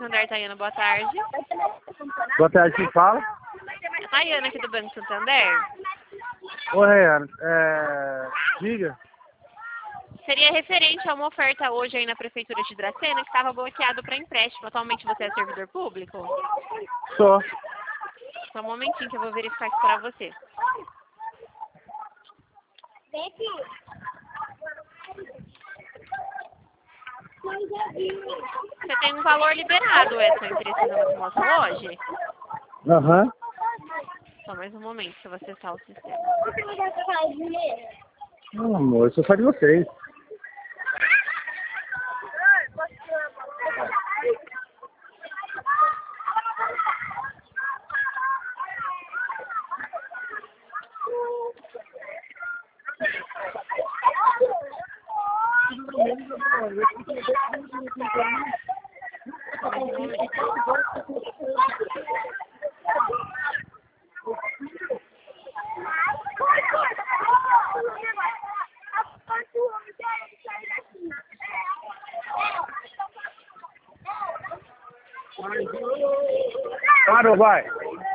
Santander, Tayana, boa tarde. Boa tarde, quem fala? Tayana aqui do Banco Santander. Oi, Rayana. Diga. Seria referente a uma oferta hoje aí na Prefeitura de Dracena que estava bloqueado para empréstimo. Atualmente você é servidor público? Só. Só um momentinho que eu vou verificar isso para você. Você tem um valor liberado, Edson, interessando na simulação hoje? Aham. Só mais um momento que eu vou acessar o sistema. Não, amor, eu sou só de vocês. Mais um momento. Claro, vai.